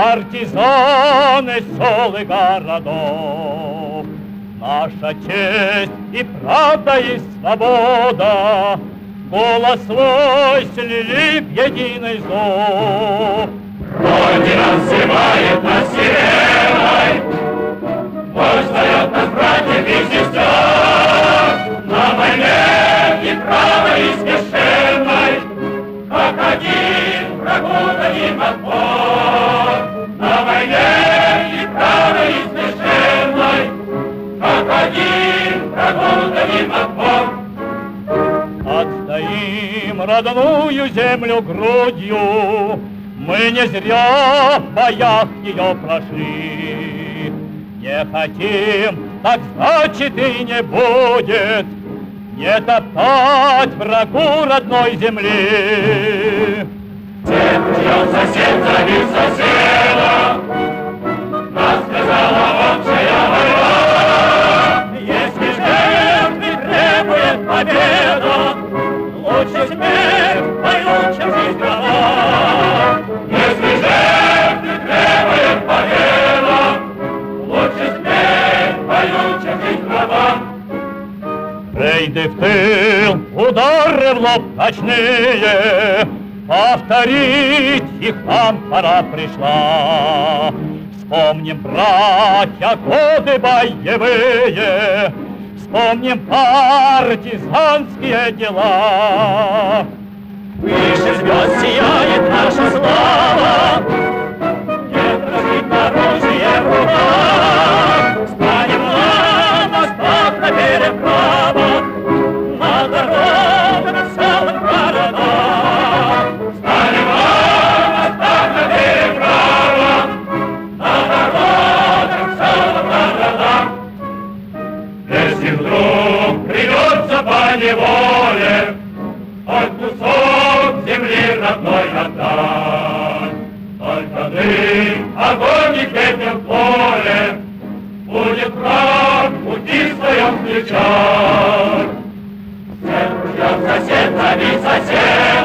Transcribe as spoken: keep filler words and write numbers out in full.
партизаны сел и городов. Наша честь и правда и свобода голос свой слили в единый зов. Родина взывает нас сиреной, вождь зовет нас, братьев и сестер, на войне неправой и священной, как один врагу дадим отпор. На войне неправой и священной, как один врагу дадим отпор. Отстоим родную землю грудью, мы не зря в боях ее прошли. Не хотим, так значит и не будет, не топтать врагу родной земли. Тем, чье сосед забил соседа, нас связала общая война. Если жертвы требует победа, лучше смерть в бою, чем жизнь права. Если жертвы требует победа, лучше смерть в бою, чем жизнь права. Рейды в тыл, удары в лоб ночные, повторить их нам пора пришла. Вспомним, братья, годы боевые, вспомним партизанские дела. Выше звезд сияет наша слава, нет разбит оружие в руках. Станем на восток, на переправах, на дорогах, в целых городах. Станем на восток, на переправах, на дорогах, в целых городах. Если вдруг придется по неволе хоть кусок земли родной отдать, только дым, огонь и пепел в поле будет враг пути в своем встречать. Всех ружьем сосед, забить сосед.